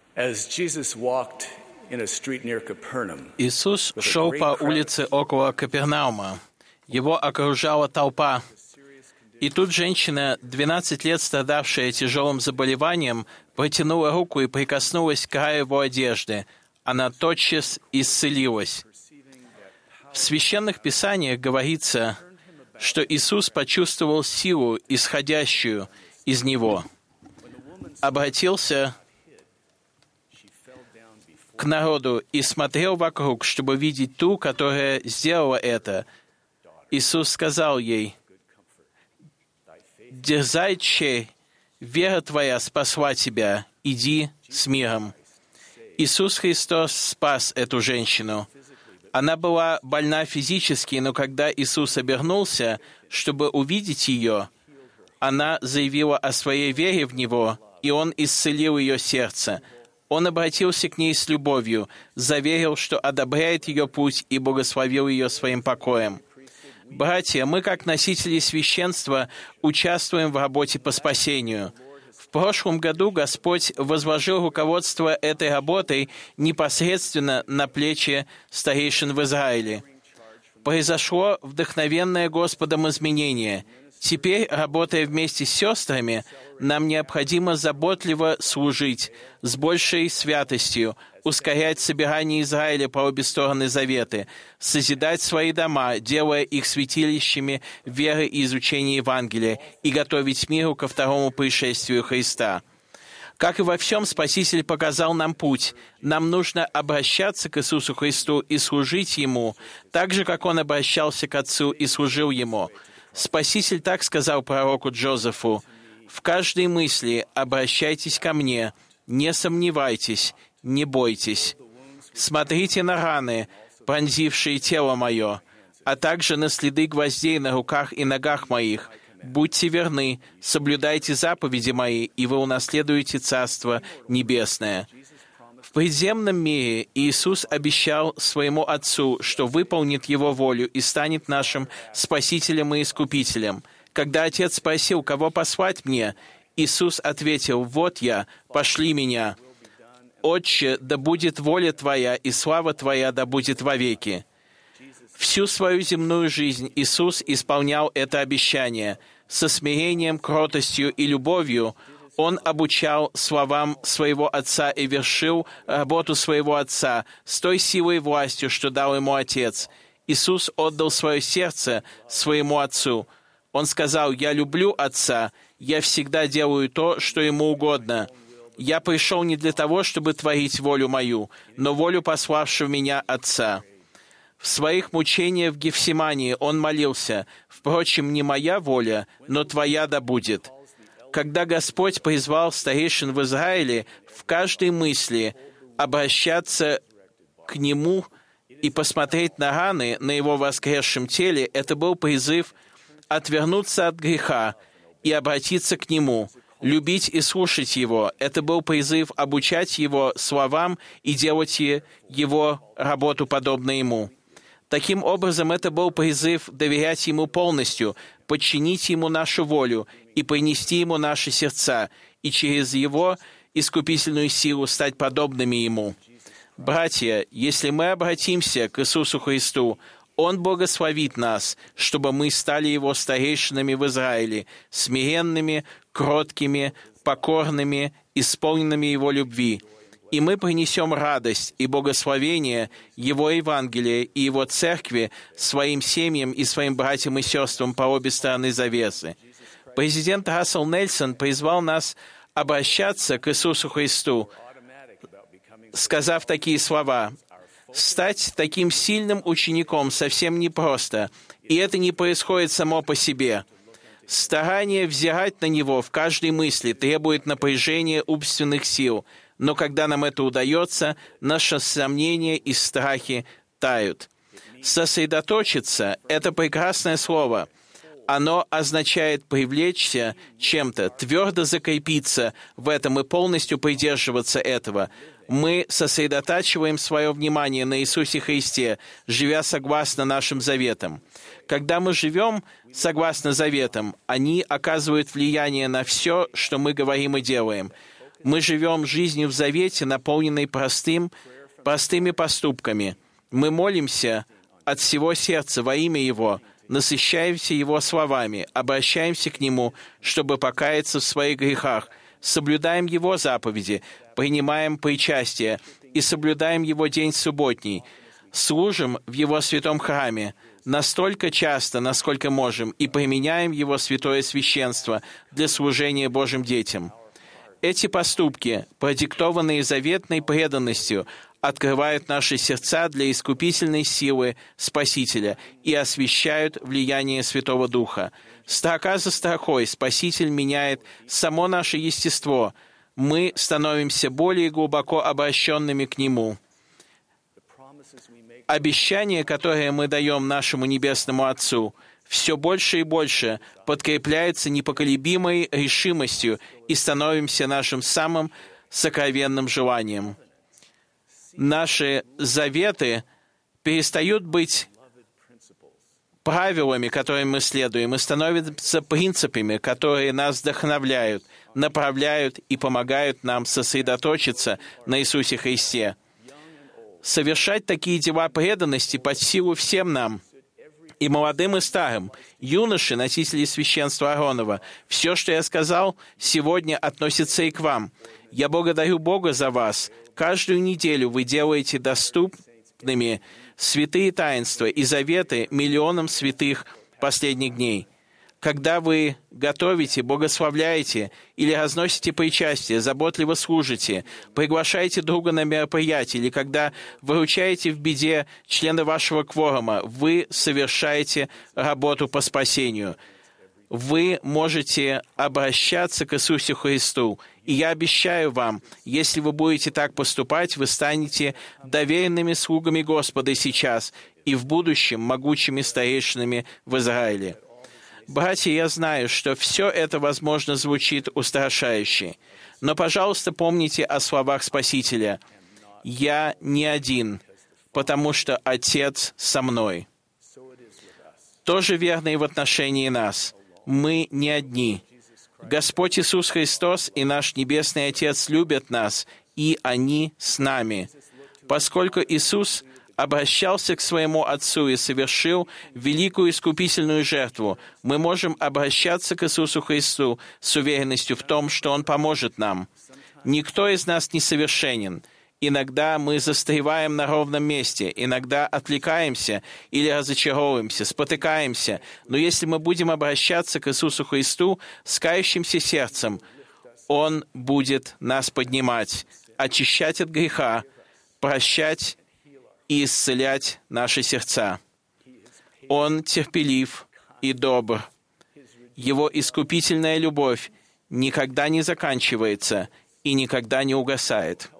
Иисус шел по улице около Капернаума. Его окружала толпа. И тут женщина, 12 лет страдавшая тяжелым заболеванием, протянула руку и прикоснулась к краю его одежды. Она тотчас исцелилась. В священных писаниях говорится, что Иисус почувствовал силу, исходящую из Него. Обратился к народу и смотрел вокруг, чтобы видеть ту, которая сделала это. Иисус сказал ей: «Дерзай, чей, вера твоя спасла тебя, иди с миром». Иисус Христос спас эту женщину. Она была больна физически, но когда Иисус обернулся, чтобы увидеть ее, она заявила о своей вере в Него, и Он исцелил ее сердце. Он обратился к ней с любовью, заверил, что одобряет ее путь и благословил ее своим покоем. Братья, мы, как носители священства, участвуем в работе по спасению. В прошлом году Господь возложил руководство этой работой непосредственно на плечи старейшин в Израиле. Произошло вдохновенное Господом изменение. Теперь, работая вместе с сестрами, нам необходимо заботливо служить с большей святостью, ускорять собирание Израиля по обе стороны заветы, созидать свои дома, делая их святилищами веры и изучения Евангелия, и готовить миру ко второму пришествию Христа. Как и во всем, Спаситель показал нам путь. Нам нужно обращаться к Иисусу Христу и служить Ему, так же, как Он обращался к Отцу и служил Ему. Спаситель так сказал пророку Джозефу: «В каждой мысли обращайтесь ко мне, не сомневайтесь, не бойтесь. Смотрите на раны, пронзившие тело мое, а также на следы гвоздей на руках и ногах моих. Будьте верны, соблюдайте заповеди мои, и вы унаследуете Царство Небесное». В предземном мире Иисус обещал своему Отцу, что выполнит Его волю и станет нашим Спасителем и Искупителем. Когда Отец спросил, кого послать мне, Иисус ответил: «Вот я, пошли меня. Отче, да будет воля Твоя, и слава Твоя да будет вовеки». Всю свою земную жизнь Иисус исполнял это обещание. Со смирением, кротостью и любовью Он обучал словам своего Отца и вершил работу своего Отца с той силой и властью, что дал Ему Отец. Иисус отдал свое сердце своему Отцу. Он сказал: «Я люблю Отца, я всегда делаю то, что Ему угодно. Я пришел не для того, чтобы творить волю мою, но волю пославшего меня Отца». В своих мучениях в Гефсимании Он молился: «Впрочем, не моя воля, но Твоя да будет». Когда Господь призвал старейшин в Израиле в каждой мысли обращаться к Нему и посмотреть на раны на Его воскресшем теле, это был призыв отвернуться от греха и обратиться к Нему, любить и слушать Его. Это был призыв обучать Его словам и делать Его работу подобно Ему. Таким образом, это был призыв доверять Ему полностью, подчинить Ему нашу волю и принести Ему наши сердца, и через Его искупительную силу стать подобными Ему. Братья, если мы обратимся к Иисусу Христу, Он благословит нас, чтобы мы стали Его старейшинами в Израиле, смиренными, кроткими, покорными, исполненными Его любви. И мы принесем радость и благословение Его Евангелия и Его Церкви своим семьям и своим братьям и сестрам по обе стороны завесы. Президент Рассел Нельсон призвал нас обращаться к Иисусу Христу, сказав такие слова: «Стать таким сильным учеником совсем непросто, и это не происходит само по себе. Старание взирать на Него в каждой мысли требует напряжения умственных сил, но когда нам это удается, наши сомнения и страхи тают». Сосредоточиться — это прекрасное слово. Оно означает привлечься чем-то, твердо закрепиться в этом и полностью придерживаться этого. Мы сосредотачиваем свое внимание на Иисусе Христе, живя согласно нашим заветам. Когда мы живем согласно заветам, они оказывают влияние на все, что мы говорим и делаем. Мы живем жизнью в завете, наполненной простыми поступками. Мы молимся от всего сердца во имя Его, насыщаемся Его словами, обращаемся к Нему, чтобы покаяться в своих грехах, соблюдаем Его заповеди, принимаем причастие и соблюдаем Его день субботний, служим в Его святом храме настолько часто, насколько можем, и применяем Его святое священство для служения Божьим детям. Эти поступки, продиктованные заветной преданностью, открывают наши сердца для искупительной силы Спасителя и освещают влияние Святого Духа. Строка за строкой Спаситель меняет само наше естество. Мы становимся более глубоко обращенными к Нему. Обещание, которое мы даем нашему Небесному Отцу, все больше и больше подкрепляется непоколебимой решимостью и становимся нашим самым сокровенным желанием. Наши заветы перестают быть правилами, которым мы следуем, и становятся принципами, которые нас вдохновляют, направляют и помогают нам сосредоточиться на Иисусе Христе. Совершать такие дела преданности под силу всем нам, и молодым, и старым, юноши, носители священства Ааронова. Все, что я сказал, сегодня относится и к вам. Я благодарю Бога за вас. Каждую неделю вы делаете доступными святые таинства и заветы миллионам святых последних дней. Когда вы готовите, благословляете или разносите причастие, заботливо служите, приглашаете друга на мероприятие, или когда выручаете в беде члена вашего кворума, вы совершаете работу по спасению. Вы можете обращаться к Иисусу Христу. И я обещаю вам, если вы будете так поступать, вы станете доверенными слугами Господа сейчас и в будущем могучими старейшинами в Израиле. Братья, я знаю, что все это, возможно, звучит устрашающе. Но, пожалуйста, помните о словах Спасителя. «Я не один, потому что Отец со мной». Тоже верно и в отношении нас. Мы не одни. Господь Иисус Христос и наш Небесный Отец любят нас, и они с нами. Поскольку Иисус обращался к своему Отцу и совершил великую искупительную жертву, мы можем обращаться к Иисусу Христу с уверенностью в том, что Он поможет нам. Никто из нас не совершенен. Иногда мы застреваем на ровном месте, иногда отвлекаемся или разочаровываемся, спотыкаемся. Но если мы будем обращаться к Иисусу Христу с кающимся сердцем, Он будет нас поднимать, очищать от греха, прощать и исцелять наши сердца. Он терпелив и добр. Его искупительная любовь никогда не заканчивается и никогда не угасает.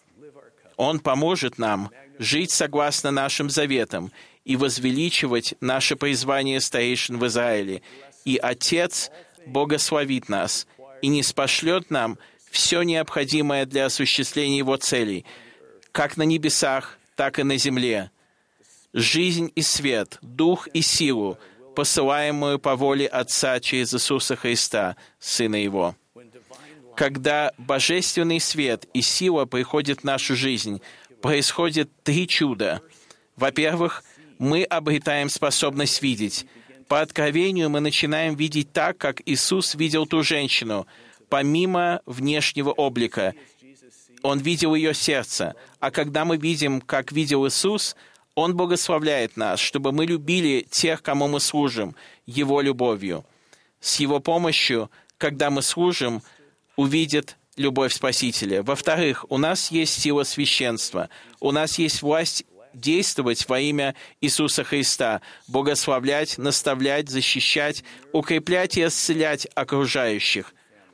Он поможет нам жить согласно нашим заветам и возвеличивать наше призвание старейшин в Израиле. И Отец благословит нас и ниспошлет нам все необходимое для осуществления Его целей, как на небесах, так и на земле. Жизнь и свет, дух и силу, посылаемую по воле Отца через Иисуса Христа, Сына Его. Когда божественный свет и сила приходят в нашу жизнь, происходит 3 чуда. Во-первых, мы обретаем способность видеть. По откровению мы начинаем видеть так, как Иисус видел ту женщину, помимо внешнего облика. Он видел ее сердце. А когда мы видим, как видел Иисус, Он благословляет нас, чтобы мы любили тех, кому мы служим, Его любовью. С Его помощью, когда мы служим, увидят любовь Спасителя. Во-вторых, у нас есть сила священства. У нас есть власть действовать во имя Иисуса Христа, благословлять, наставлять, защищать, укреплять и исцелять окружающих.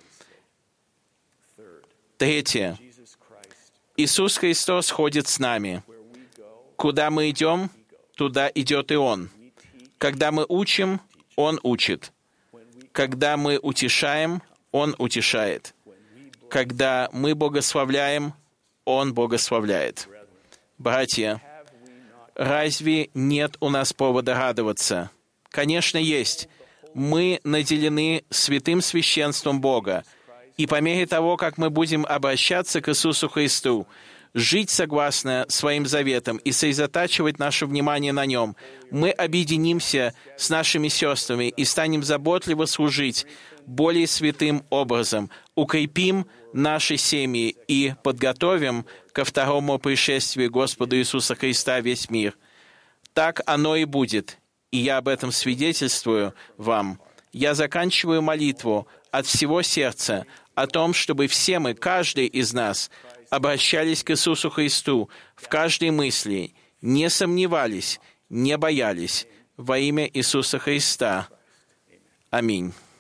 Третье. Иисус Христос ходит с нами. Куда мы идем, туда идет и Он. Когда мы учим, Он учит. Когда мы утешаем, Он утешает. Когда мы благословляем, Он благословляет. Братья, разве нет у нас повода радоваться? Конечно, есть. Мы наделены святым священством Бога. И по мере того, как мы будем обращаться к Иисусу Христу, жить согласно своим заветам и сосредотачивать наше внимание на Нем, мы объединимся с нашими сестрами и станем заботливо служить более святым образом, укрепим наши семьи и подготовим ко второму пришествию Господа Иисуса Христа весь мир. Так оно и будет, и я об этом свидетельствую вам. Я заканчиваю молитву от всего сердца о том, чтобы все мы, каждый из нас, обращались к Иисусу Христу в каждой мысли, не сомневались, не боялись. Во имя Иисуса Христа. Аминь.